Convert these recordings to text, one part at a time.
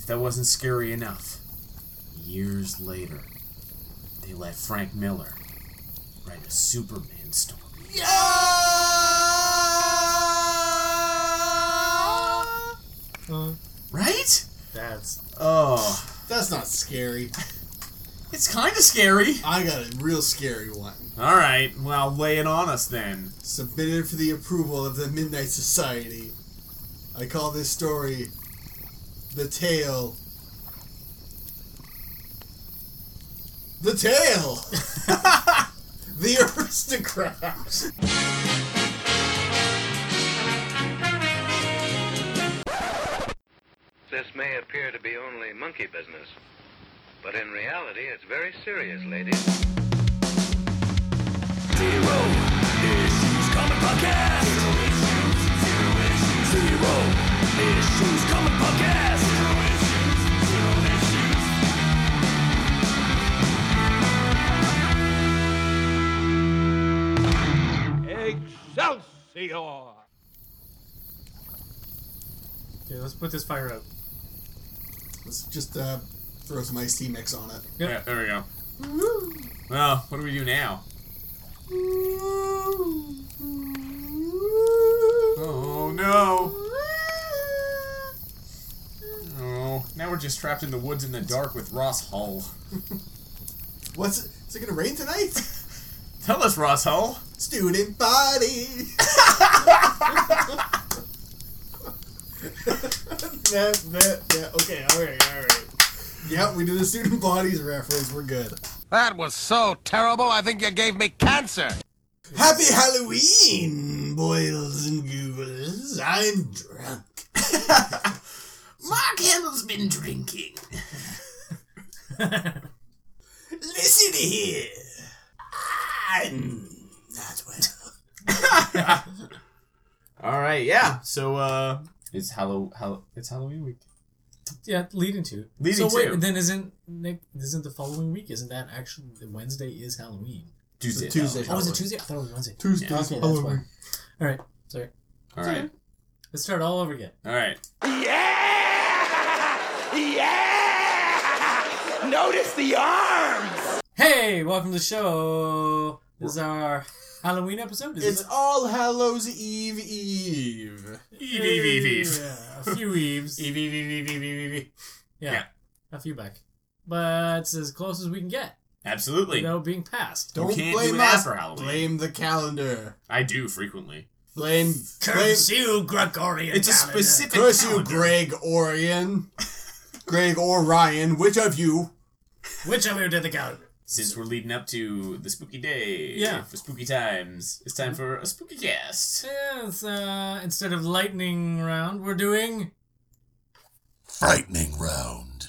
if that wasn't scary enough, years later, they let Frank Miller write a Superman story. Yeah! Right? That's not scary. It's kind of scary. I got a real scary one. All right, well, lay it on us then. Submitted for the approval of the Midnight Society. I call this story The Tale. The Tale! The Aristocrats! This may appear to be only monkey business, but in reality, it's very serious, ladies. Zero Issues Comic Podcast. Zero Issues Comic Podcast. Excelsior! Okay, let's put this fire out. Let's just throw some iced tea mix on it. Yep. Yeah, there we go. Well, what do we do now? Oh, no. Oh, now we're just trapped in the woods in the dark with Ross Hull. Is it gonna rain tonight? Tell us, Ross Hull. Student body! Okay, alright. Yeah, we did the student bodies reference, we're good. That was so terrible, I think you gave me cancer. Happy Halloween, boils and googles. I'm drunk. Mark Hamill's been drinking. Listen here. I'm not well. All right, yeah. So, it's Halloween week. Yeah, leading to. Leading so wait, to. then isn't the following week? Isn't that actually Wednesday is Halloween? Tuesday. Tuesday. Oh, is it Tuesday? I thought it was Wednesday. Tuesday. Yeah, okay, that's why. All right, sorry. All right. Let's start all over again. All right. Yeah! Yeah! Notice the arms! Hey, welcome to the show. This is our Halloween episode. It's All Hallows Eve. Eve. Yeah, a few Eves. Eve. Yeah, a few back. But it's as close as we can get Absolutely. without being passed. Don't can't blame do it us. after Halloween. Blame the calendar. I do frequently. Blame you, Gregorian. It's a specific curse you, calendar. Greg Orion. Greg or Ryan, which of you? Which of you did the calendar? Since we're leading up to the spooky day, Yeah. for spooky times, it's time for a spooky cast. Yes, instead of lightning round, we're doing... Frightening round.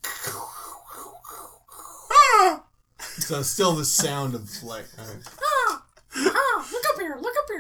So still the sound of like. look up here, look up here.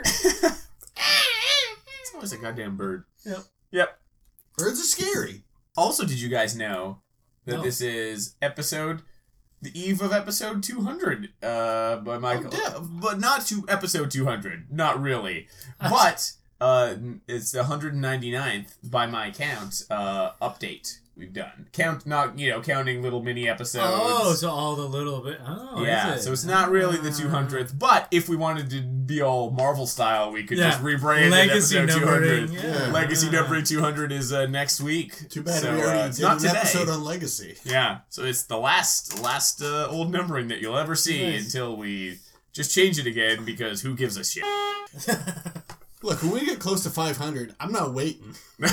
It's always a goddamn bird. Yep. Birds are scary. Also, did you guys know that No. this is the eve of episode 200 by Michael? But not to episode 200. Not really. But it's the 199th by my count update we've done. Counting little mini episodes. Oh, so all the little bit. Oh, yeah, is it? so it's not really the 200th, but if we wanted to be all Marvel style, we could just rebrand Legacy it episode 200. numbering. Yeah. Legacy numbering 200 is next week. Too bad So, we already it's did not an today. episode on Legacy. Yeah, so it's the last old numbering that you'll ever see Nice. until we just change it again, because who gives a shit? Look, when we get close to 500, I'm not waiting.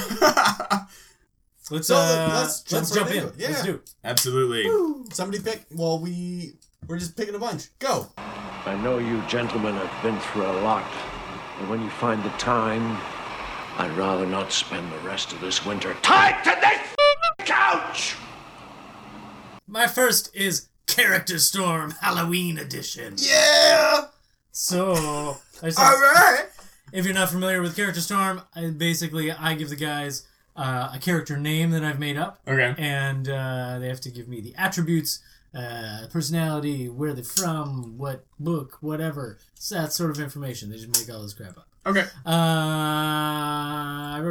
Let's jump jump right in. into it. Yeah. Let's do it. Absolutely. Somebody pick. Well, we're just picking a bunch. Go. I know you gentlemen have been through a lot, but when you find the time, I'd rather not spend the rest of this winter tied to this couch! My first is Character Storm Halloween Edition. Yeah. So, All right. if you're not familiar with Character Storm, I give the guys a character name that I've made up. Okay. And they have to give me the attributes, personality, where they're from, what book, whatever. It's that sort of information. They just make all this crap up. Okay. I wrote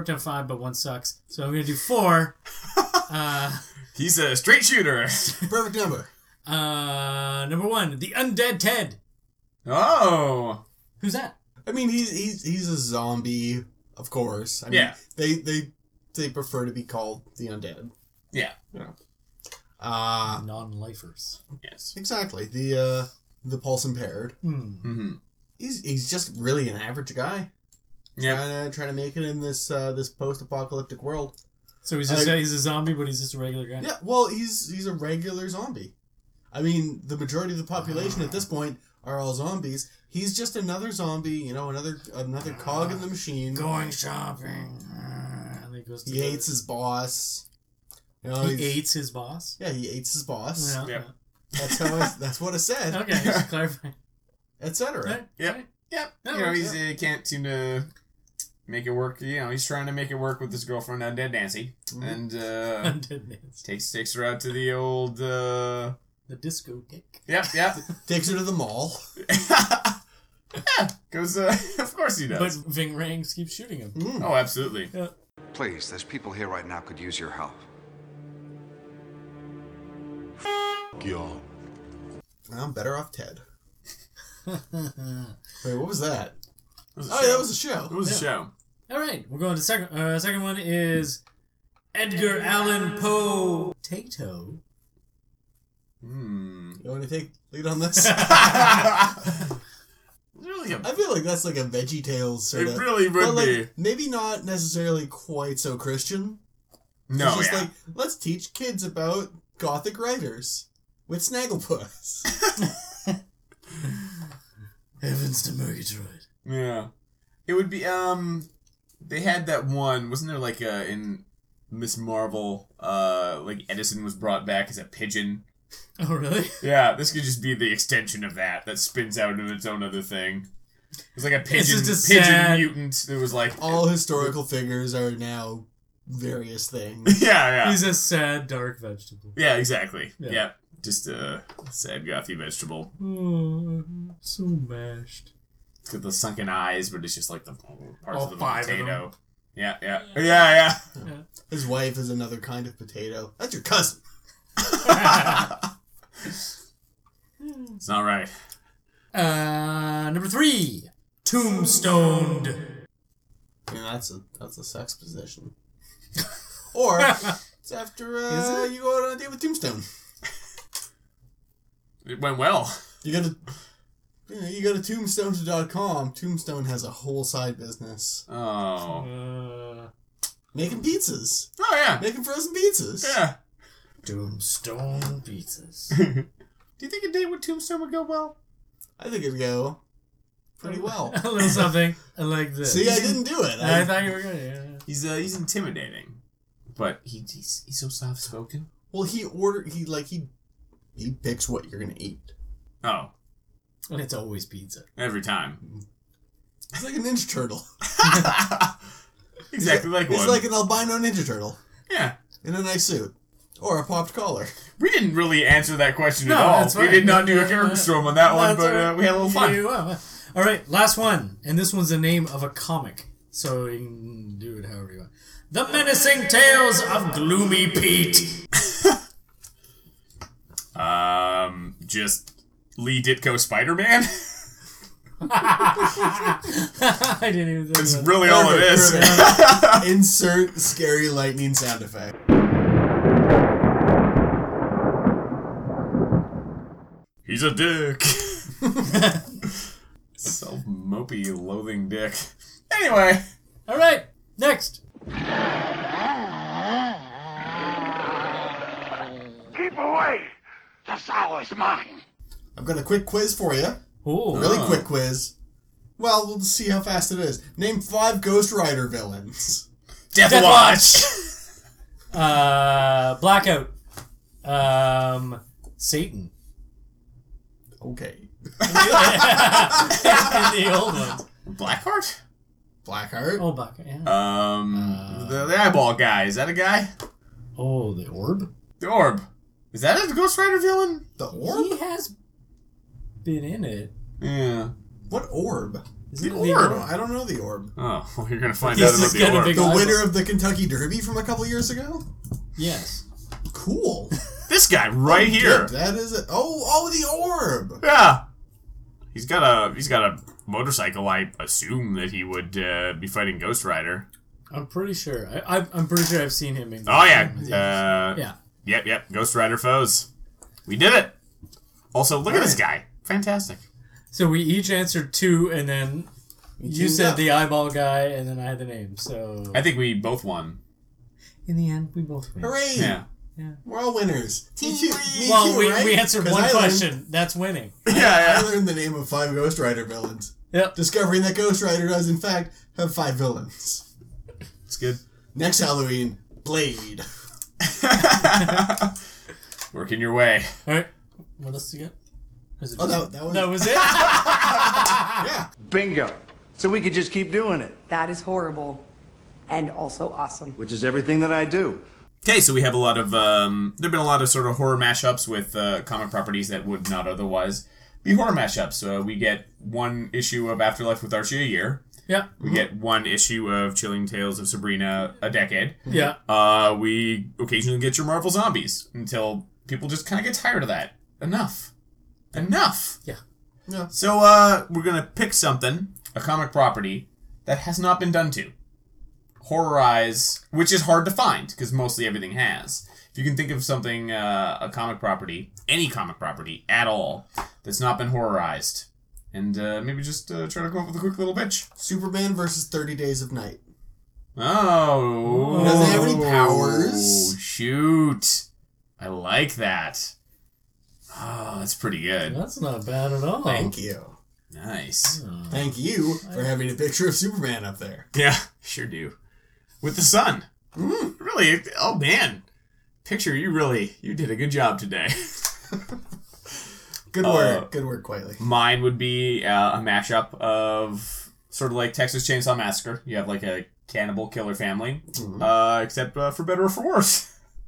worked on 5, but 1 sucks. So I'm going to do 4. He's a straight shooter. Perfect number. Number 1, the Undead Ted. Oh. Who's that? I mean, he's a zombie, of course. I mean, Yeah. They prefer to be called the undead. Yeah. You know. Non-lifers. Yes. Exactly. The pulse impaired. Mm-hmm. He's just really an average guy. Yeah. Trying to make it in this this post-apocalyptic world. So he's a zombie, but he's just a regular guy? Yeah, well, he's a regular zombie. I mean, the majority of the population at this point are all zombies. He's just another zombie, another cog in the machine. Going shopping. And he goes to He hates his boss. He hates his boss? Yeah, he hates his boss. Yeah. Yep. That's what I said. Okay, just clarify. Etc. Right. Yep. That You know, works, he can't seem to make it work. He's trying to make it work with his girlfriend, Undead Nancy. And Undead Nancy. takes her out to the old... The discotheque. Yep. Takes her to the mall. Yeah, goes, of course he But does. Ving Rhames keeps shooting him. Oh, absolutely. Yeah. Please, there's people here right now could use your help. Y'all. I'm better off Ted. Wait, what was that? That Was a show. It was a show. All right, we're going to second. Second one is Edgar Allan Poe. Tato. You want to take lead on this? Really I feel like that's like a Veggie Tales sort of. It really would but be. Maybe not necessarily quite so Christian. No, It's just yeah. like, let's teach kids about Gothic writers with Snagglepuss. Heavens to Murgatroyd. Yeah. It would be, they had that one, wasn't there like in Miss Marvel, like Edison was brought back as a pigeon? Oh, really? Yeah, this could just be the extension of that spins out into its own other thing. It's like a pigeon sad- mutant that was like... All historical figures are now various things. Yeah. He's a sad, dark vegetable. Yeah, exactly. Yeah. Yeah. Just a sad, gothy vegetable. Oh, so mashed. It's got the sunken eyes, but it's just like the parts All of the 5 of potato. them. Yeah. His wife is another kind of potato. That's your cousin. It's not right. Number 3, Tombstoned. I mean, that's a sex position. Or it's after you go out on a date with Tombstone. It went well. You go to tombstone.com. Tombstone has a whole side business. Oh. Making pizzas. Oh, yeah. Making frozen pizzas. Yeah. Tombstone pizzas. Do you think a date with Tombstone would go well? I think it'd go pretty well. A little something like this. See, I didn't do it. I thought you were going to. Yeah. He's intimidating, but he's so soft spoken. Well, he picks what you're gonna eat. Oh, And it's always pizza. every time. It's like a Ninja Turtle. Exactly like one. It's like an albino Ninja Turtle Yeah. in a nice suit or a popped collar. We didn't really answer that question No, at all. that's We fine. did not do a character storm on that one, That's but right. we had a little fun. Yeah. All right, last one. And this one's the name of a comic. So you can do it however you want. The Menacing Tales of Gloomy Pete. Just Lee Ditko Spider-Man? I didn't even think That's of that. really all it is. Perfect. Insert scary lightning sound effect. He's a dick. Self-mopey, loathing dick. Anyway. All right, next. Keep away! The sow is mine! I've got a quick quiz for you. Oh, Really quick quiz. Well, we'll see how fast it is. Name 5 Ghost Rider villains. Death Watch. Blackout. Satan. Okay. In the old ones. Blackheart? Blackheart. Oh, Blackout. Yeah. The eyeball guy. Is that a guy? Oh, the orb. The orb. Is that a Ghost Rider villain? The orb? He has been in it. Yeah. What orb? Isn't The it the Orb. Orb? I don't know the Orb. Oh, well, you're gonna find He's out about just the got a Orb. big- The eyeball. winner of the Kentucky Derby from a couple years ago? Yes. Cool. This guy right here. Good. That is it. Oh, the Orb. Yeah. He's got a motorcycle. I assume that he would be fighting Ghost Rider. I'm pretty sure. I'm pretty sure I've seen him in. Oh yeah. Yeah. Yep. Ghost Rider foes. We did it. Also, look at this guy. Fantastic. So we each answered 2, and then you teamed said up. the eyeball guy, and then I had the name. So I think we both won. in the end, we both win. Hooray. Yeah. We're all winners. Me too, Well, right? we answered 'Cause one I question. That's winning. I learned the name of 5 Ghost Rider villains. Yep. Discovering that Ghost Rider does, in fact, have 5 villains. It's good. Next Halloween, Blade. Working your way. All right. What else you got? Was it Oh, just- that was it? yeah. Bingo. So we could just keep doing it, That is horrible. And also awesome. which is everything that I do. Okay, so we have a lot of there've been a lot of sort of horror mashups with comic properties that would not otherwise be horror mashups. We get one issue of Afterlife with Archie a year. Yeah. We get one issue of Chilling Tales of Sabrina a decade. Yeah. We occasionally get your Marvel Zombies until people just kind of get tired of that. Enough. Yeah. So we're gonna pick something, a comic property that has not been done to. Horrorize, which is hard to find because mostly everything has. If you can think of something, a comic property, any comic property at all, that's not been horrorized, and maybe just try to come up with a quick little pitch. Superman versus 30 Days of Night. Oh, Doesn't have any powers. Shoot, I like that. Oh, that's pretty good. That's not bad at all. Thank you. Nice. Thank you for having a picture of Superman up there. Yeah, sure do. With the sun. Really? Oh man, picture you did a good job today. Good work, Quiley. Mine would be a mashup of sort of like Texas Chainsaw Massacre. You have like a cannibal killer family, except for better or for worse.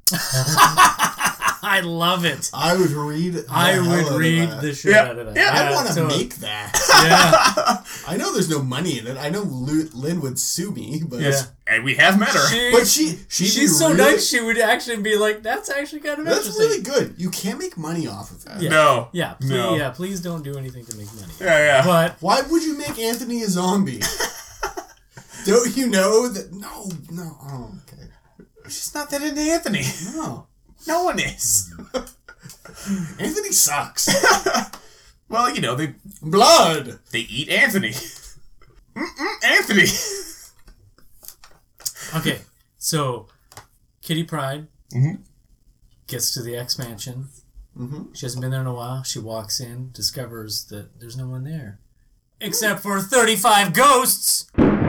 I love it. I would read. The shit out of that. Yeah, I want to make that. Yeah. I know there's no money in it. I know Lynn would sue me, but And we have met her. but she'd she's so really, nice. She would actually be like, "That's actually kind of That's interesting." really good. You can't make money off of that. Yeah. No. Yeah. No. Please don't do anything to make money. Yeah. But Why would you make Anthony a zombie? Don't you know that? No. Oh, okay. She's not that into Anthony. No. No one is. Anthony sucks. Well, you know, they Blood. eat Anthony. Anthony. okay, so Kitty Pryde gets to the X Mansion. She hasn't been there in a while. She walks in, discovers that there's no one there, except for 35 ghosts.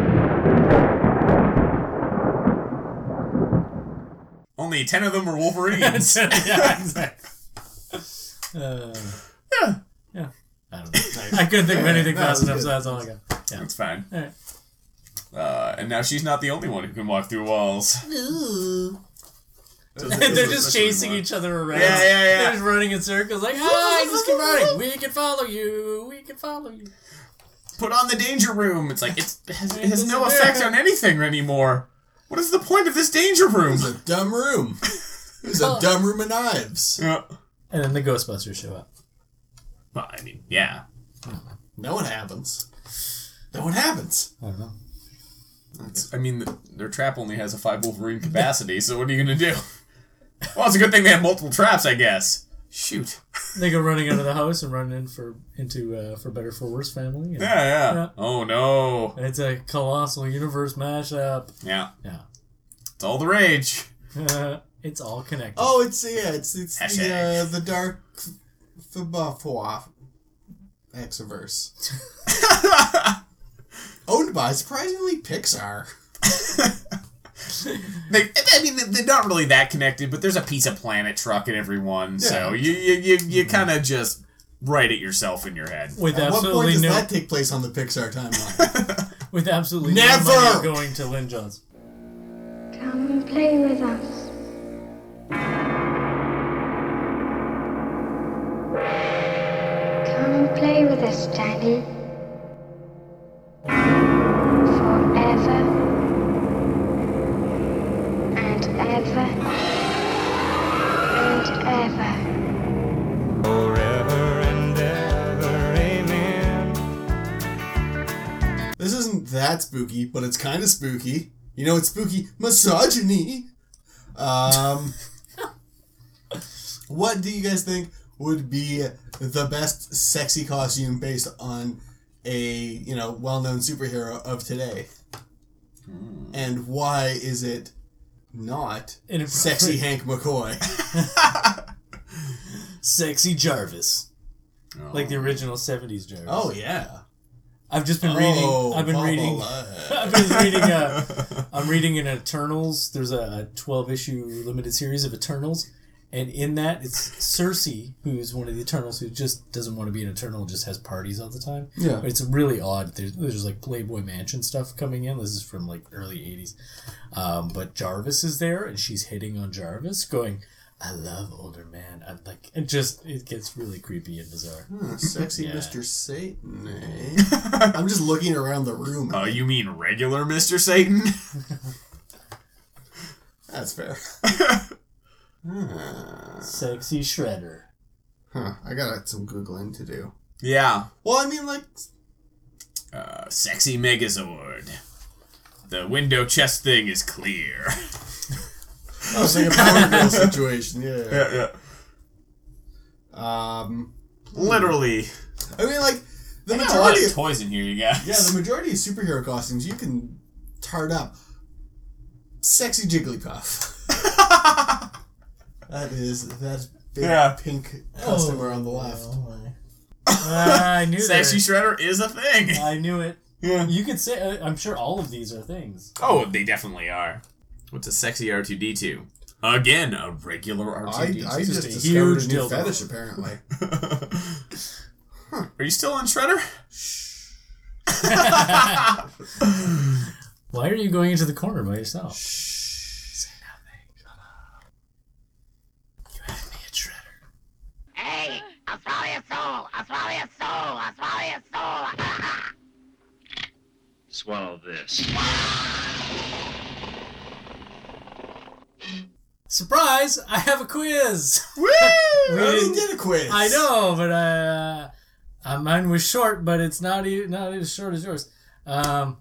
Only 10 of them are Wolverines. Yeah, exactly. Yeah. I don't know. I couldn't think of anything fast enough, so that's all I got. Yeah. That's fine. All right. And now she's not the only one who can walk through walls. They're just chasing each other around. Yeah. They're just running in circles like, hi, just keep running. We can follow you. We can follow you. Put on the danger room. It's like, it has no effect on anything anymore. What is the point of this danger room? It was a dumb room. It was a dumb room of knives. Yeah. And then the Ghostbusters show up. Well, I mean, yeah. No one happens. No one happens. I don't know. I mean, their trap only has a 5 Wolverine capacity, so what are you going to do? Well, it's a good thing they have multiple traps, I guess. Shoot. They go running out of the house and run into For Better For Worse family. And, Yeah. Oh, no. It's a colossal universe mashup. Yeah. Yeah. It's all the rage. It's all connected. Oh, it's the dark Thubafois Exaverse. Owned by, surprisingly, Pixar. They're not really that connected, but there's a piece of planet truck in every one, so you kind of just write it yourself in your head. With At what point absolutely does no, that take place on the Pixar timeline? with absolutely Never! no money going to Lynn Johnson. Come and play with us. Come and play with us, Daddy. spooky, but it's kind of spooky. You know, it's spooky misogyny. What do you guys think would be the best sexy costume based on a, well-known superhero of today? And why is it not sexy Hank McCoy? Sexy Jarvis. Like the original 70s Jarvis. Oh, yeah. I've just been reading. I'm reading in Eternals. There's a 12-issue limited series of Eternals, and in that it's Cersei, who's one of the Eternals, who just doesn't want to be an Eternal, just has parties all the time. Yeah, but it's really odd. There's like Playboy Mansion stuff coming in. This is from like early '80s, but Jarvis is there, and she's hitting on Jarvis, going, "I love older man." It gets really creepy and bizarre. Sexy Mr. Satan, eh? I'm just looking around the room. Oh, you mean regular Mr. Satan? That's fair. Sexy Shredder. I got some Googling to do. Yeah. Well, I mean, like... Sexy Megazord. The window chest thing is clear. I was like a Power Girl situation, yeah. Literally. I mean, like, the majority majority a lot of of toys in here, you guys. Yeah, the majority of superhero costumes you can tart up. Sexy Jigglypuff. That's big pink customer on the left. I knew Sexy Shredder is a thing. I knew it. Yeah. You could say, I'm sure all of these are things. Oh, they definitely are. What's a sexy R2-D2? Again, a regular R2-D2. I just discovered a new fetish, apparently. Are you still on Shredder? Why are you going into the corner by yourself? Say nothing. Shut up. You had me at Shredder. Hey, I'll swallow your soul. I'll swallow your soul. I'll swallow your soul. Swallow this. Surprise! I have a quiz! Woo! We did a quiz. I know, but mine was short, but it's not as short as yours. Anyway.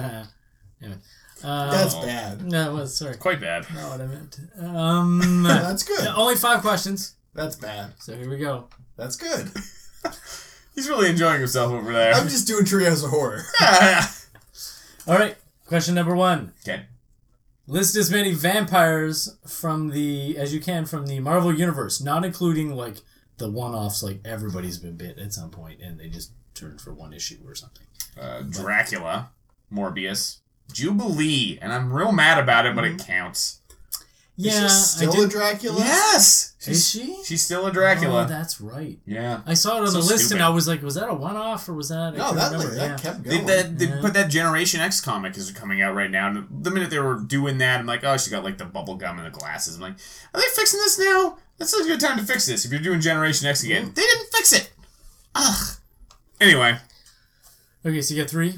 That's bad. No, it was, sorry. Quite bad. Not what I meant. That's good. Only 5 questions. That's bad. So here we go. That's good. He's really enjoying himself over there. I'm just doing Treehouse of Horror. All right. Question number 1. Okay. List as many vampires as you can from the Marvel Universe, not including like the one-offs, like everybody's been bit at some point and they just turned for one issue or something. Dracula, Morbius, Jubilee, and I'm real mad about it, but it counts. Yeah, is she still a Dracula? Yes! Is she? She's still a Dracula. Oh, that's right. Yeah. I saw it on the list and I was like, was that a one-off or was that... No, that kept going. They put that Generation X comic is coming out right now, and the minute they were doing that, I'm like, oh, she got like the bubble gum and the glasses. I'm like, are they fixing this now? That's a good time to fix this if you're doing Generation X again. They didn't fix it! Ugh. Anyway. Okay, so you got 3?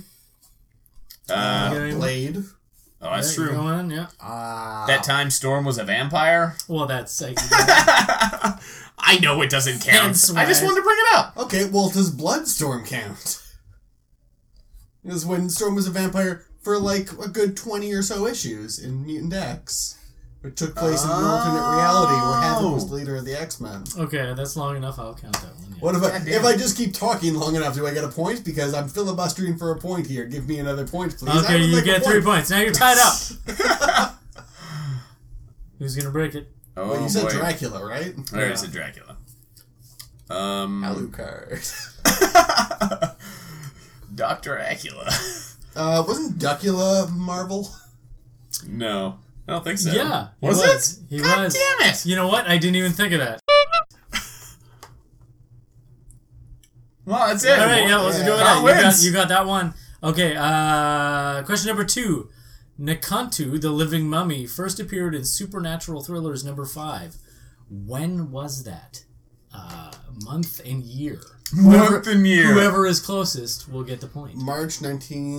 Blade. Oh, that's true. Go on, yeah. That time Storm was a vampire? Well, that's... I know it doesn't count. I just wanted to bring it up. Okay, well, does Bloodstorm count? Because when Storm was a vampire for like a good 20 or so issues in Mutant X. It took place in an alternate reality where Havoc was the leader of the X-Men. Okay, that's long enough. I'll count that one. Yeah. What if I just keep talking long enough? Do I get a point? Because I'm filibustering for a point here. Give me another point, please. Okay, you get 3 points. Now you're tied up. Who's gonna break it? Oh, well, you said Dracula, right? I said Dracula. Alucard. Dr. Acula. Wasn't Duckula Marvel? No. I don't think so. Yeah. Was it? He God was. Damn it! You know what? I didn't even think of that. Well, that's it. All right, yeah, let's go with that. You got that one. Okay, question number 2. Nakantu, the Living Mummy, first appeared in Supernatural Thrillers number 5. When was that? Month and year. Whoever is closest will get the point. March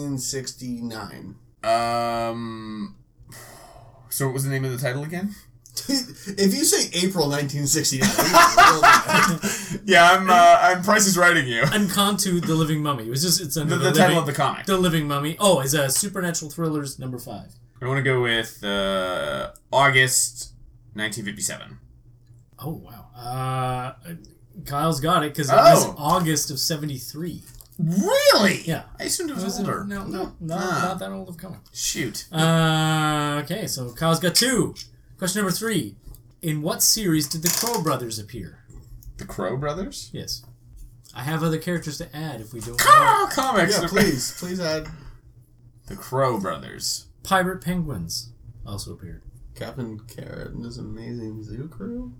1969. So what was the name of the title again? If you say April 1969, yeah, I'm Price is writing you. Encanto, The Living Mummy. It's under the title of the comic. The Living Mummy. Oh, it's Supernatural Thrillers number 5. I want to go with August 1957. Oh wow. Kyle's got it because it was August of 73. Really? Yeah. I assumed it was older. No, not that old of comic. Shoot. Okay, so Kyle's got 2. Question number 3. In what series did the Crow Brothers appear? The Crow Brothers? Yes. I have other characters to add if we don't comics. Yeah, please add. The Crow Brothers. Pirate Penguins also appeared. Captain Carrot and his amazing zoo crew.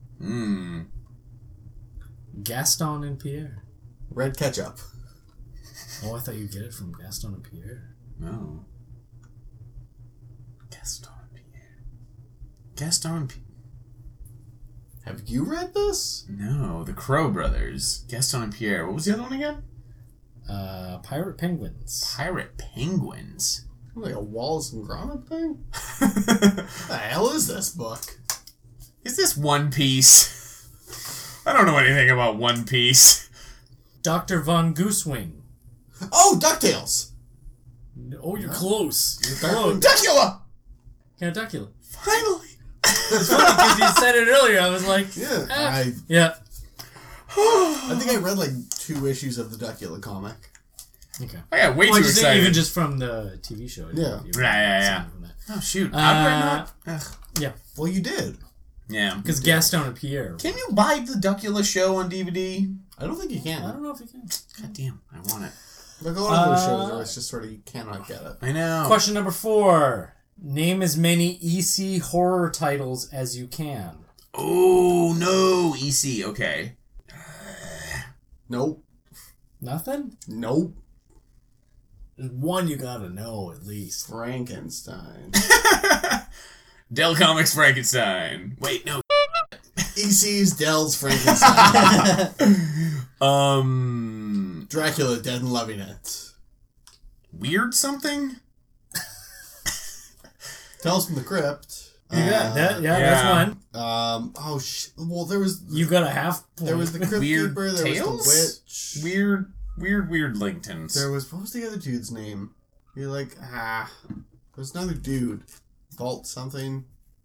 Gaston and Pierre. Red Ketchup. Oh, I thought you'd get it from Gaston and Pierre. No. Gaston and Pierre. Gaston and Pierre. Have you read this? No, the Crow Brothers. Gaston and Pierre. What was the other one again? Pirate Penguins. Pirate Penguins? Like a Wallace and Gromit thing? What the hell is this book? Is this One Piece? I don't know anything about One Piece. Dr. Von Goosewing. Oh, DuckTales! Oh, you're close. You're close. Duckula! Count Duckula. Finally! It's funny because you said it earlier. I was like, yeah. Yeah. I think I read like 2 issues of the Duckula comic. Okay. I got way too excited. Even just from the TV show. Yeah. Yeah. Oh, shoot. Yeah. Well, you did. Yeah. Because Gaston and Pierre. Can you buy the Duckula show on DVD? I don't think you can. I don't know if you can. God damn, I want it. Like a lot of those shows are it's just sort of you cannot get it. I know. Question number 4. Name as many EC horror titles as you can. Oh, no. EC, okay. Nope. Nothing? Nope. There's one you gotta know at least. Frankenstein. Dell Comics Frankenstein. Wait, no. EC's Dell's Frankenstein. Dracula Dead and Loving It. Weird something? Tales from the Crypt. That's one. Well, there was... You got a halch point. There was the Crypt Weird Keeper, there Tales? was the Witch. Weird Linktons. There was... What was the other dude's name? You're like, there's another dude. Vault something.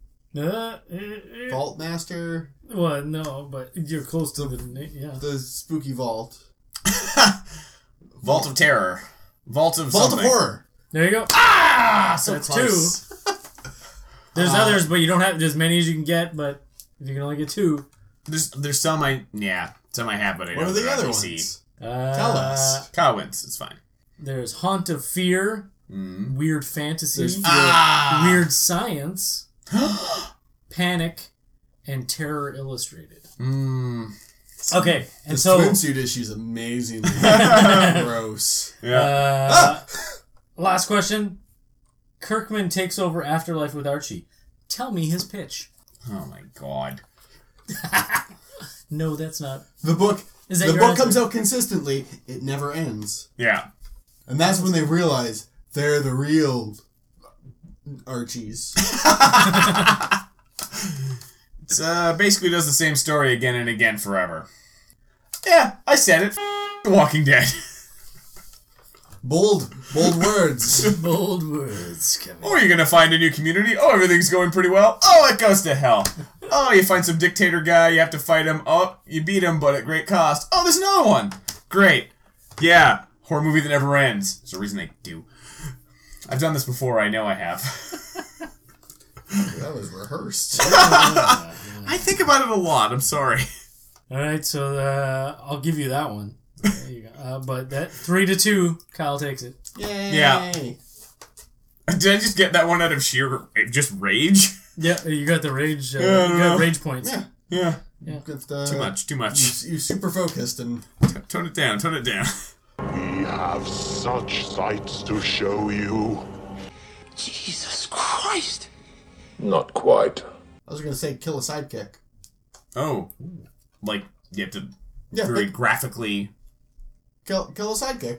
Vault Master. Well, no, but you're close to the name. Yeah. The spooky vault. Vault of Terror. Vault of Horror. There you go. So that's close. 2. There's others, but you don't have as many as you can get. But if you can only get 2, there's some I have, but I don't. What are the other see. ones? Tell us. Kyle wins. It's fine. There's Haunt of Fear, Weird Fantasy, Weird Science, Panic, and Terror Illustrated. Okay, and the so swimsuit issue is amazingly gross. Yeah. Last question. Kirkman takes over Afterlife with Archie. Tell me his pitch. Oh my god. No, that's not. The book. Is that the your book answer? comes out consistently. It never ends. Yeah. And that's when they realize they're the real Archies. It's basically does the same story again and again forever. Yeah, I said it. The Walking Dead. Bold words. Bold words. Oh, you're gonna find a new community. Oh, everything's going pretty well. Oh, it goes to hell. Oh, you find some dictator guy. You have to fight him. Oh, you beat him, but at great cost. Oh, there's another one. Great. Yeah, horror movie that never ends. There's a reason they do. I've done this before. I know I have. That was rehearsed. I think about it a lot. I'm sorry. All right, so I'll give you that one. There you go. But that 3-2, Kyle takes it. Yay! Yeah. Did I just get that one out of sheer just rage? Yeah, you got the rage. You got rage points. Yeah. Too much. You super focused and tone it down. We have such sights to show you. Jesus Christ! Not quite. I was gonna say kill a sidekick. Oh, like you have to very graphically kill a sidekick.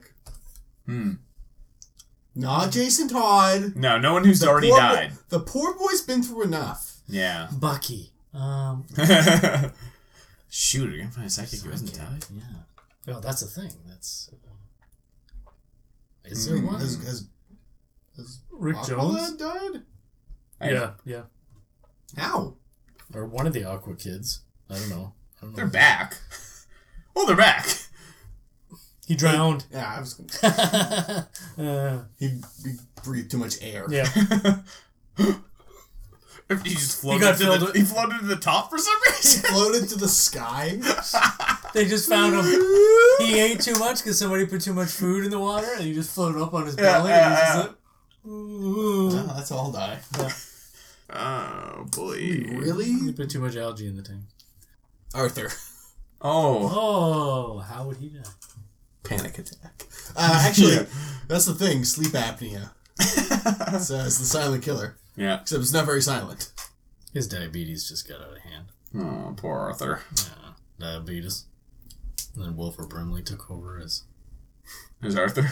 Not Jason Todd. No one who's already died. The poor boy's been through enough. Yeah. Bucky. Shoot, are you gonna find a sidekick who hasn't died? Yeah. Well, that's the thing. That's. Is there one? Has Rick Aqualad Jones died? Yeah. How? Or one of the Aqua kids. I don't know. They're back. Oh, they're back. He drowned. Yeah, I was gonna... he breathed too much air. Yeah. He just floated he floated to the top for some reason. He floated to the sky. They just found him. He ate too much because somebody put too much food in the water, and he just floated up on his belly. And he's just like, oh, that's all die. Yeah. Oh boy! Really? He put too much algae in the tank. Arthur. Oh, how would he die? Panic attack. Actually, that's the thing. Sleep apnea. It's the silent killer. Yeah. Except it's not very silent. His diabetes just got out of hand. Oh, poor Arthur. Yeah, diabetes. And then Wilford Brimley took over as Arthur.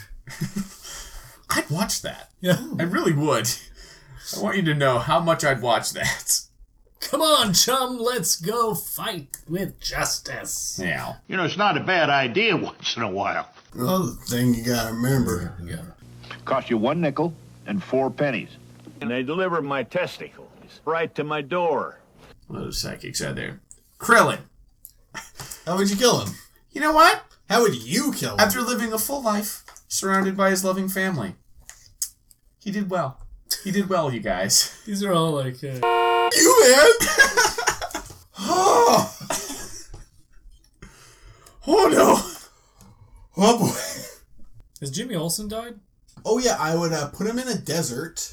I'd watch that. Yeah. I really would. I want you to know how much I'd watch that. Come on, chum, let's go fight with justice. Yeah. You know, it's not a bad idea once in a while. Another thing you gotta remember. Cost you 1 nickel and 4 pennies. And they delivered my testicles right to my door. What those psychics out there? Krillin. How would you kill him? You know what? How would you kill him? After living a full life, surrounded by his loving family. He did well. He did well, you guys. These are all like... You, man! Oh! Oh, no! Oh, boy. Has Jimmy Olsen died? Oh, yeah, I would put him in a desert.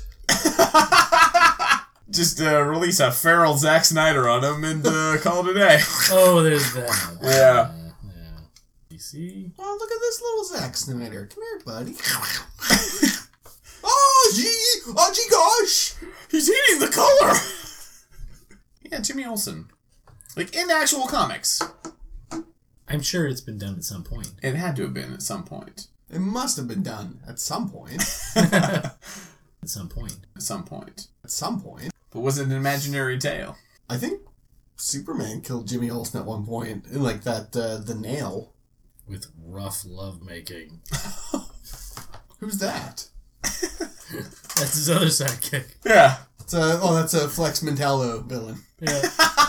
Just release a feral Zack Snyder on him and call it a day. Oh, there's that. Yeah. DC. Oh, look at this little Zack Snyder. Come here, buddy. Oh, gee gosh! He's eating the color! Yeah, Jimmy Olsen. Like, in actual comics. I'm sure it's been done at some point. It had to have been at some point. It must have been done at some point. At some point. At some point. At some point. But was it an imaginary tale? I think Superman killed Jimmy Olsen at one point. In like that, the nail. With rough lovemaking. Who's that? That's his other sidekick. Yeah. That's a Flex Mentallo villain. Yeah.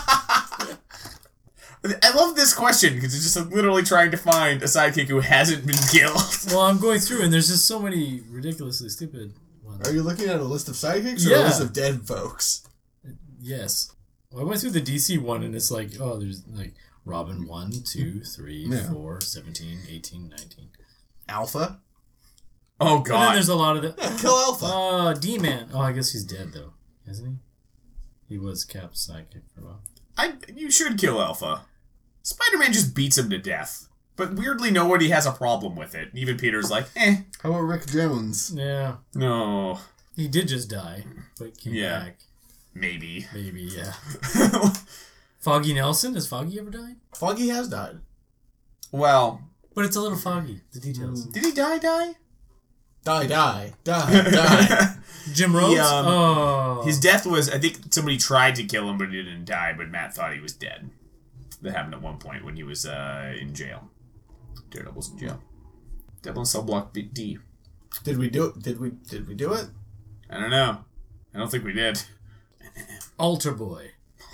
I love this question because it's just like literally trying to find a sidekick who hasn't been killed. Well, I'm going through and there's just so many ridiculously stupid ones. Are you looking at a list of sidekicks or a list of dead folks? Yes. Well, I went through the DC one and it's like, oh, there's like Robin 1, 2, 3, 4, 17, 18, 19. Alpha? Oh, God. And then there's a lot of the... Yeah, kill Alpha. D-Man. Oh, I guess he's dead, though. Isn't he? He was Cap's sidekick for a while. You should kill Alpha. Spider-Man just beats him to death. But weirdly, nobody has a problem with it. Even Peter's like, eh. How about Rick Jones? Yeah. No. He did just die, but came back. Maybe, yeah. Foggy Nelson? Has Foggy ever died? Foggy has died. Well. But it's a little foggy, the details. Did he die? Die. Jim Rhodes? His death was, I think somebody tried to kill him, but he didn't die, but Matt thought he was dead. That happened at one point when he was in jail. Daredevil was in jail. Devil in Cell Block D. Did we do it? Did we do it? I don't know. I don't think we did. Altar Boy.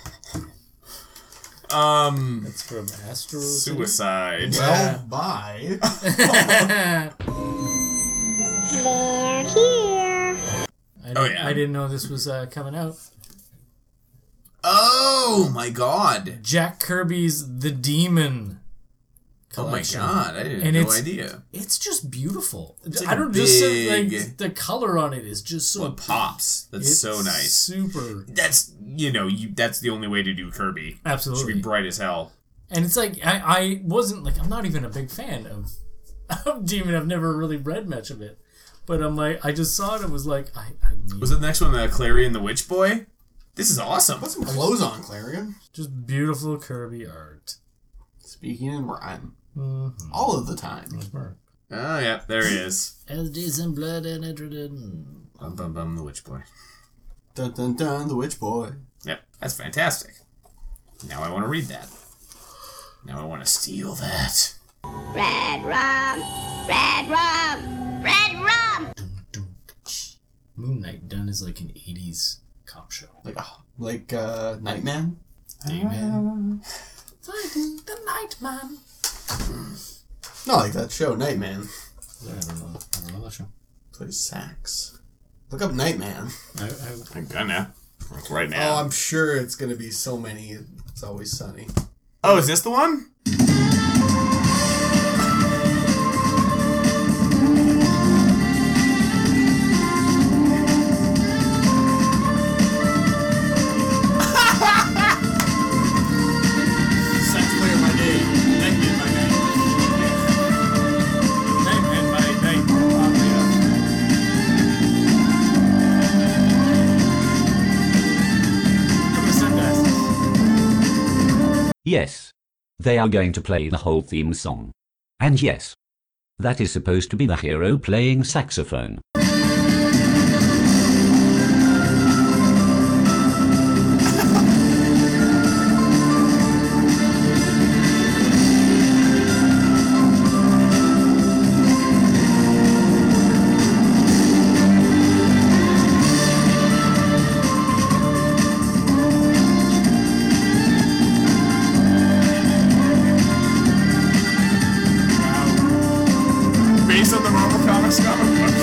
That's from Astro Suicide. Well, bye. They're here. I didn't know this was coming out. Oh my God! Jack Kirby's The Demon collection. Oh my God! I didn't have no idea. It's just beautiful. Like I don't just the color on it is just so it pops. That's so nice. Super. That's that's the only way to do Kirby. Absolutely, it should be bright as hell. And it's like I wasn't like I'm not even a big fan of Demon. I've never really read much of it, but I'm like I just saw it and was like I was it the next one Clarion the Witch Boy? This is awesome. Put some clothes on, Clarion. Just beautiful Kirby art. Speaking in rhyme. Mm-hmm. All of the time. Oh, yeah, there he is. Has decent blood and it. Bum, bum, bum, the Witch Boy. Dun dun dun, the witch boy. Yep, that's fantastic. Now I want to read that. Now I want to steal that. Red rum, red rum, red rum. Moon Knight done as like an 80s cop show. Like Nightman? Nightman. Fighting the Nightman. Not like that show, Nightman. I don't know that show. Plays sax. Look up Nightman. I'm gonna. Right now. Oh, I'm sure it's gonna be so many. It's Always Sunny. Oh, is this the one? Yes. They are going to play the whole theme song. And yes. That is supposed to be the hero playing saxophone. Based on the Marvel Comics comic book.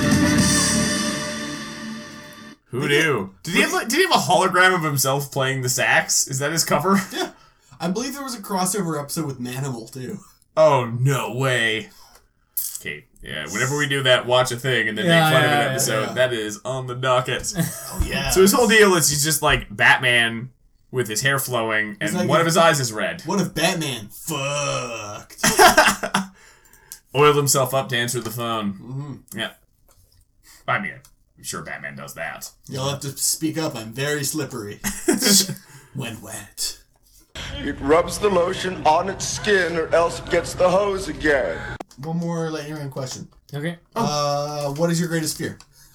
Who knew? Did he have a hologram of himself playing the sax? Is that his cover? Yeah. I believe there was a crossover episode with Manimal, too. Oh, no way. Okay, yeah, whenever we do that, watch a thing and then make fun of an episode, that is on the docket. Oh, yeah. So his whole deal is he's just like Batman with his hair flowing and like one of his eyes is red. What if Batman fucked? Oiled himself up to answer the phone. Mm-hmm. Yeah. I mean, I'm sure Batman does that. You'll have to speak up. I'm very slippery. When wet. It rubs the lotion on its skin or else it gets the hose again. One more lightning round question. Okay. What is your greatest fear?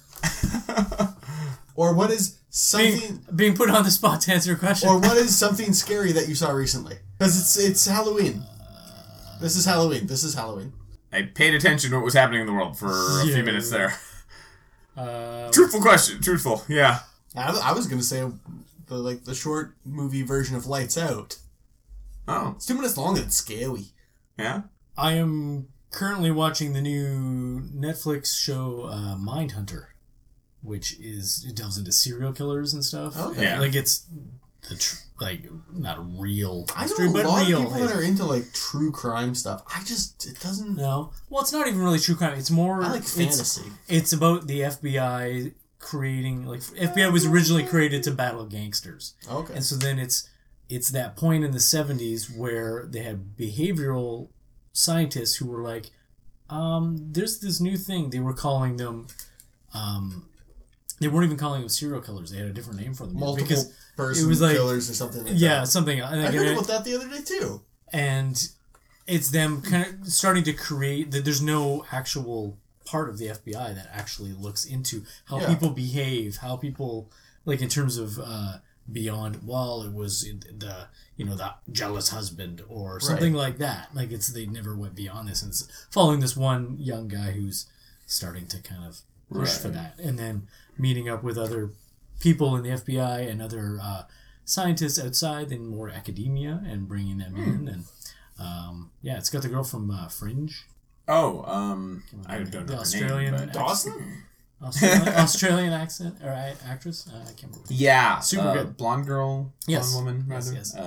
Or what is something... Being put on the spot to answer a question. Or what is something scary that you saw recently? Because it's Halloween. This is Halloween. I paid attention to what was happening in the world for a few minutes there. Truthful question. Truthful, yeah. I was going to say the short movie version of Lights Out. Oh. It's 2 minutes long and it's scary. Yeah? I am currently watching the new Netflix show Mindhunter, which it delves into serial killers and stuff. Okay. Yeah. Like it's not a real history, but real. I know a lot of people that are into like true crime stuff. It doesn't. No. Well, it's not even really true crime. It's more. I like fantasy. It's about the FBI creating FBI was originally created to battle gangsters. Okay. And so then it's that point in the 70s where they had behavioral scientists who were like, there's this new thing. They were calling them, they weren't even calling them serial killers. They had a different name for them. Multiple person killers or something like that. Yeah, something. I heard about that the other day too. And it's them kind of starting to create that there's no actual part of the FBI that actually looks into how people behave, how people, like in terms of beyond, well, it was the jealous husband or something like that. Like they never went beyond this, and it's following this one young guy who's starting to kind of push for that, and then meeting up with other people in the FBI and other scientists outside and more academia and bringing them in, and it's got the girl from Fringe. Oh, I don't know the her Australian name, but Dawson? Australian accent or actress? I can't remember. Yeah, super good. Blonde girl, blonde woman, rather. Yes.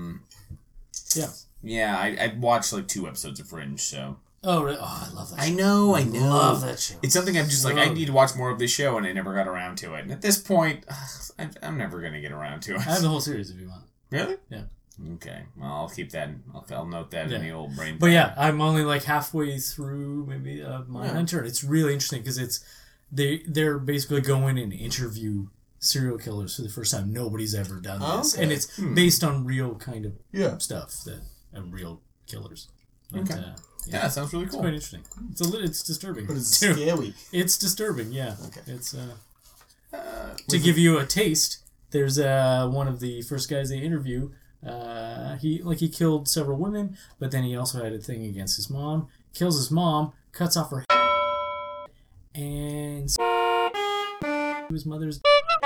Yeah, I watched like 2 episodes of Fringe, so. Oh, really? Oh, I love that show. I know. Love that show. It's something I'm just like, I need to watch more of this show, and I never got around to it. And at this point, I'm never going to get around to it. I have the whole series if you want. Really? Yeah. Okay. Well, I'll keep that. I'll note that in the old brain. But yeah, I'm only like halfway through maybe Mindhunter, and it's really interesting because they're basically going and interview serial killers for the first time. Nobody's ever done this, and it's based on real kind of stuff and real killers. But, yeah, sounds really cool. It's quite interesting. It's disturbing. But it's scary. It's disturbing. Yeah. Okay. It's To give you a taste, there's one of the first guys they interview. He killed several women, but then he also had a thing against his mom. Kills his mom, cuts off her and his mother's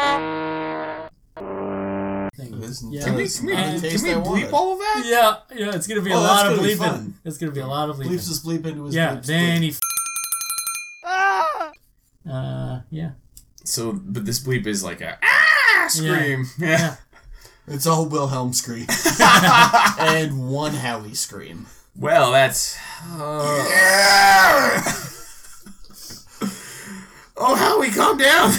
thing. Yeah. Can we bleep all of that? Yeah, it's gonna be a lot of bleeping. It's gonna be a lot of bleeping. Bleeps is bleep into his Yeah, bleeps, then bleep. he. Yeah. So, but this bleep is like a scream. Yeah. It's a Wilhelm scream. And one Howie scream. Well, that's... Oh, Howie, calm down!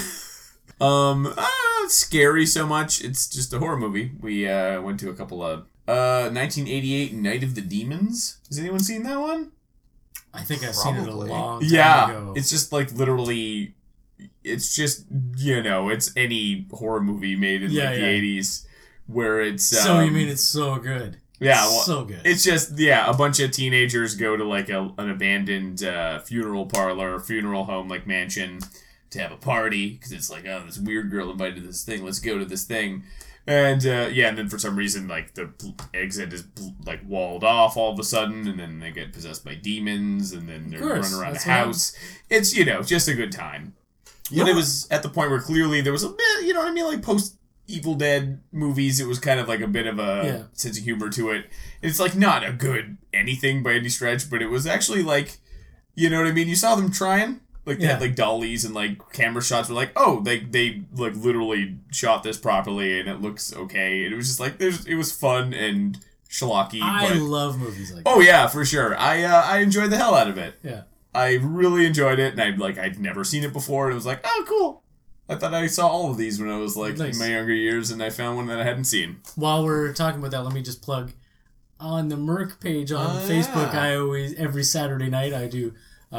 It's scary so much. It's just a horror movie. We went to a couple of... 1988 Night of the Demons. Has anyone seen that one? I think I've seen it a long time ago. It's just like literally... It's just, it's any horror movie made in the 80s where it's... So you mean it's so good? Yeah, well, so good. It's just, a bunch of teenagers go to like an abandoned funeral parlor, funeral home, like mansion, to have a party, because it's like, oh, this weird girl invited this thing, let's go to this thing. And, and then for some reason, like, the exit is, like, walled off all of a sudden, and then they get possessed by demons, and then they're running around the house. It's, just a good time. But it was at the point where clearly there was a bit, like post-Evil Dead movies, it was kind of like a bit of a sense of humor to it. It's like not a good anything by any stretch, but it was actually like, you saw them trying. Like they had like dollies and like camera shots were like, oh, they like literally shot this properly and it looks okay. And it was just like, it was fun and schlocky. I love movies like that. Oh yeah, for sure. I enjoyed the hell out of it. Yeah. I really enjoyed it, and I'd never seen it before, and it was like, oh, cool. I thought I saw all of these when I was like in my younger years, and I found one that I hadn't seen. While we're talking about that, let me just plug on the Merc page on Facebook. I always every Saturday night I do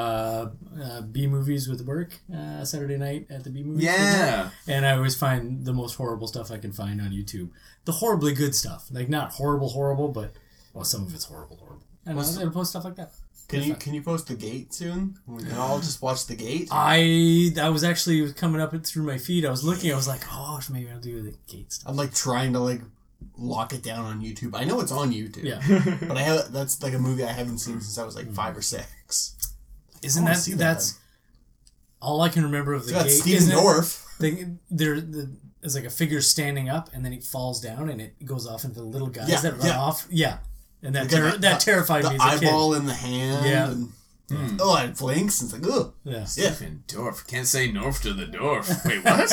B movies with Merc Saturday night at the B movies. Yeah, and I always find the most horrible stuff I can find on YouTube. The horribly good stuff, like not horrible, but some of it's horrible. And I'll post stuff like that. Can you post The Gate soon? We can all just watch The Gate. I was actually coming up through my feed. I was looking. I was like, oh, maybe I'll do The Gate stuff. I'm like trying to lock it down on YouTube. I know it's on YouTube. Yeah, but that's like a movie I haven't seen since I was like 5 or 6. Isn't that's all I can remember of The Gate? Stephen Dorff. There's like a figure standing up, and then it falls down, and it goes off into the little guys that run off. Yeah. And that terrified me as a kid. The eyeball in the hand. Yeah. And, oh, it blinks. It's like, ugh. Yeah. Stephen Dorff. Can't say North to the Dorff. Wait, what?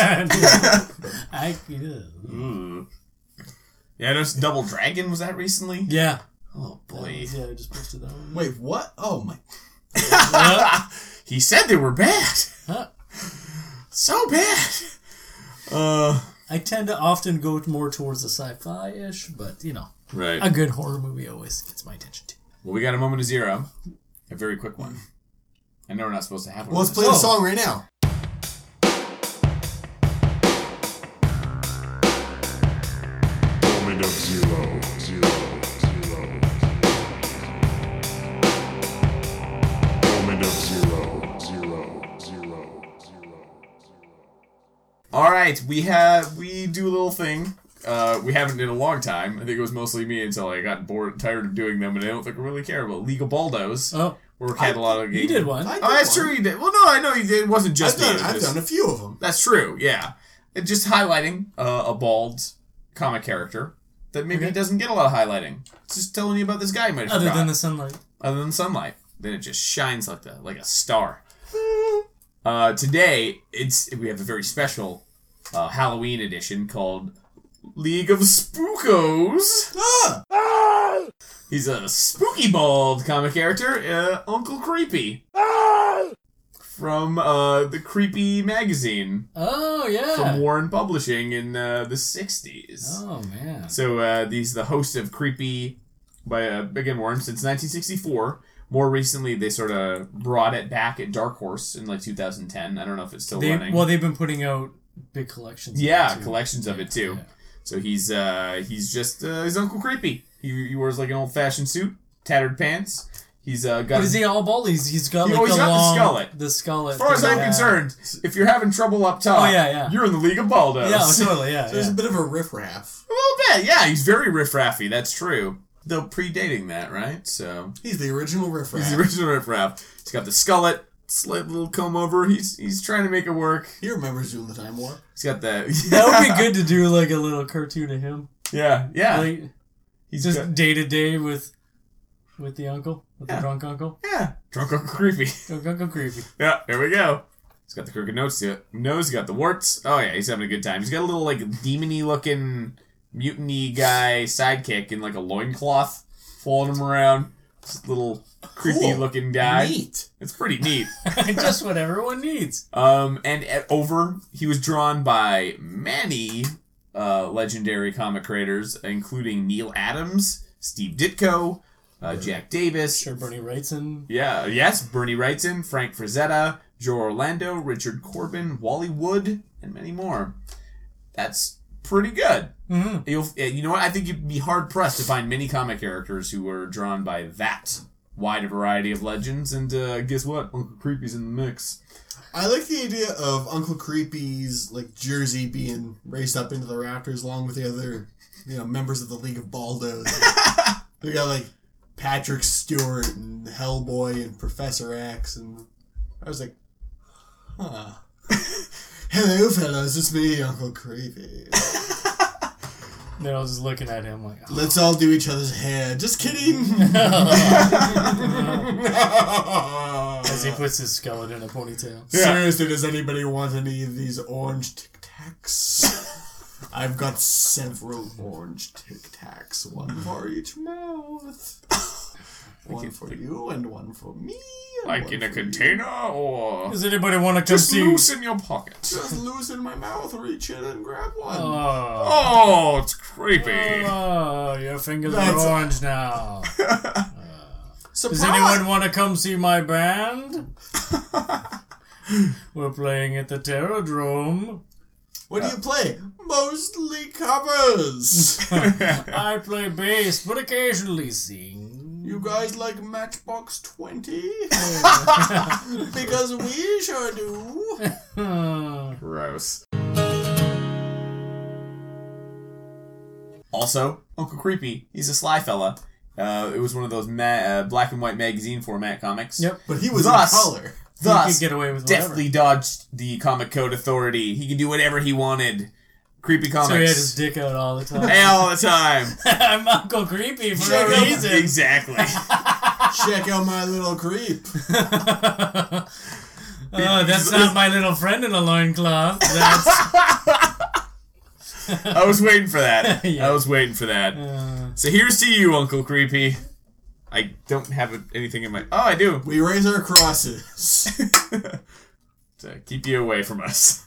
Yeah, there's Double Dragon. Was that recently? Yeah. Oh, boy. I just posted that one. Wait, what? Oh, my. He said they were bad. Huh? So bad. I tend to often go more towards the sci-fi-ish, but, right. A good horror movie always gets my attention too. Well, we got a moment of zero. A very quick one. I know we're not supposed to have one. Well, let's play the song right now. Moment of zero. Moment of zero. All right, we do a little thing. We haven't in a long time. I think it was mostly me until I got bored and tired of doing them, and I don't think I really care about League of Baldos. Oh. We're cataloging. You did one. That's true, you did. Well, no, I know you did. It wasn't just I've done a few of them. That's true, yeah. It's just highlighting a bald comic character that maybe doesn't get a lot of highlighting. It's just telling you about this guy you might have Other than the sunlight. Other than the sunlight. Then it just shines like a star. Today, we have a very special Halloween edition called League of Spookos. He's a spooky bald comic character, Uncle Creepy. From the Creepy magazine. Oh, yeah. From Warren Publishing in the 60s. Oh, man. So he's the host of Creepy by again Warren since 1964. More recently, they sort of brought it back at Dark Horse in 2010. I don't know if it's still running. Well, they've been putting out big collections. Collections of it too. Yeah. So he's just he's Uncle Creepy. He wears like an old-fashioned suit, tattered pants. He's got. But is he all bald? He's got like always the got long, the skullet. As far as I'm concerned, if you're having trouble up top, you're in the League of Baldos. Yeah, totally. Yeah, so there's a bit of a riffraff. A little bit, yeah. He's very riffraffy. That's true. Though predating that, right? So he's the original riffraff. He's got the skullet, slight little comb over. He's trying to make it work. He remembers doing the Time Warp. He's got that. That would be good to do like a little cartoon of him. Yeah. Like, he's just day to day with the uncle, with the drunk uncle. Yeah, drunk Uncle Creepy. Drunk Uncle Creepy. Yeah, there we go. He's got the crooked nose. He's got the warts. Oh yeah, he's having a good time. He's got a little like demony looking mutiny guy sidekick in like a loincloth, following him around. This little creepy looking guy. Neat. It's pretty neat. Just what everyone needs. He was drawn by many legendary comic creators, including Neil Adams, Steve Ditko, Jack Davis. Sure, Bernie Wrightson. Yeah, yes, Bernie Wrightson, Frank Frazetta, Joe Orlando, Richard Corbin, Wally Wood, and many more. That's pretty good. Mm-hmm. You know what? I think you'd be hard-pressed to find many comic characters who were drawn by that wide a variety of legends, and guess what? Uncle Creepy's in the mix. I like the idea of Uncle Creepy's like jersey being raised up into the rafters along with the other, members of the League of Baldos. We got like Patrick Stewart and Hellboy and Professor X, and I was like, huh. Hello, fellas, it's me, Uncle Creepy. Then I was just looking at him like, let's all do each other's hair. Just kidding. As he puts his skeleton in a ponytail. Yeah. Seriously, does anybody want any of these orange Tic Tacs? I've got several orange Tic Tacs, one for each mouth. One for you and one for me. Like in a container, or does anybody want to come just see? Loose in your pocket? Just loose in my mouth. Reach in and grab one. Oh, it's creepy. Oh, your fingers are orange now. Surprise! Does anyone want to come see my band? We're playing at the Terrordrome. What do you play? Mostly covers. I play bass, but occasionally sing. You guys like Matchbox 20? Because we sure do. Gross. Also, Uncle Creepy, he's a sly fella. It was one of those black and white magazine format comics. Yep. But he was in color. He could get away with whatever. Deftly dodged the Comic Code Authority. He could do whatever he wanted. Creepy Comics. So he had his dick out all the time. All the time. I'm Uncle Creepy for a reason. Exactly. Check out my little creep. That's not my little friend in a loincloth. That's... I was waiting for that. Yeah. I was waiting for that. So here's to you, Uncle Creepy. I don't have anything in my... Oh, I do. We raise our crosses. To keep you away from us.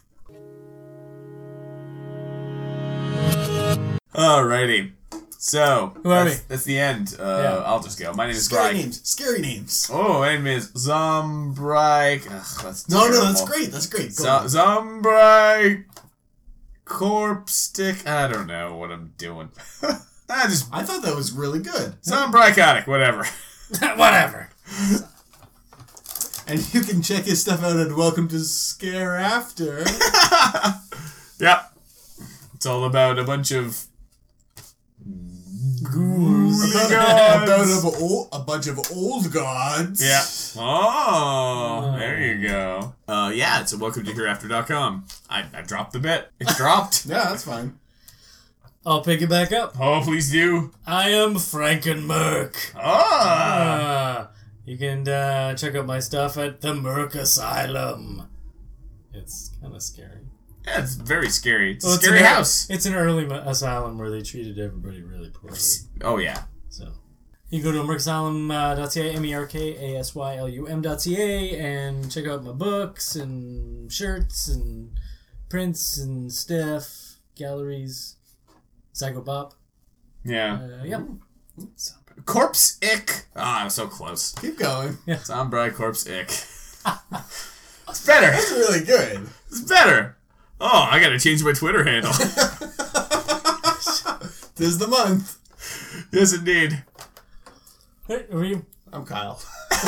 Alrighty. So, who are we? That's the end. I'll just go. My name is Bry. Scary names. Oh, my name is Zombry. No, that's great. That's great. Zombry Corpse Stick. I don't know what I'm doing. I thought that was really good. Zombryconic, whatever. Whatever. And you can check his stuff out at Welcome to Scare After. Yep. It's all about a bunch of ghouls. About a bunch of old gods. Yeah. Oh, there you go. Yeah, it's at welcome-to-hereafter.com. I dropped the bit. It's dropped. Yeah, that's fine. I'll pick it back up. Oh, please do. I am Frankenmerk. You can check out my stuff at the Merc Asylum. It's kind of scary. Yeah, it's very scary. It's a scary house. It's an early asylum where they treated everybody really poorly. Oh, yeah. So you can go to merkasylum.ca, merkasyLum.ca, and check out my books and shirts and prints and stuff, galleries, Psychopop. Yeah. Yep. Corpse Ick. I was so close. Keep going. Yeah. Zombry Corpse Ick. It's better. That's really good. It's better. Oh, I gotta change my Twitter handle. 'Tis the month. Yes, indeed. Hey, are you? I'm Kyle.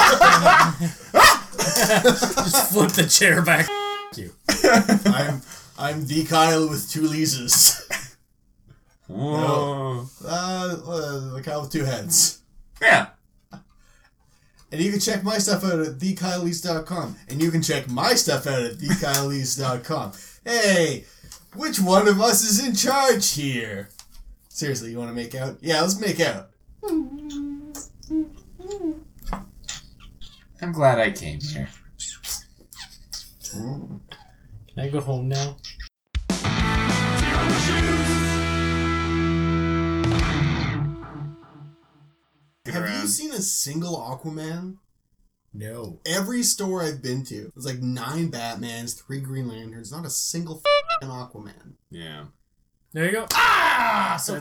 Just flip the chair back. You. I'm D. Kyle with 2 Lises. Whoa. No. The Kyle with 2 heads. Yeah. And you can check my stuff out at thekylelise.com. And you can check my stuff out at thekylelise.com. Hey, which one of us is in charge here? Seriously, you want to make out? Yeah, let's make out. I'm glad I came here. Can I go home now? Have you seen a single Aquaman? No. Every store I've been to, there's like 9 Batmans, 3 Green Lanterns, not a single f***ing Aquaman. Yeah. There you go. Ah! So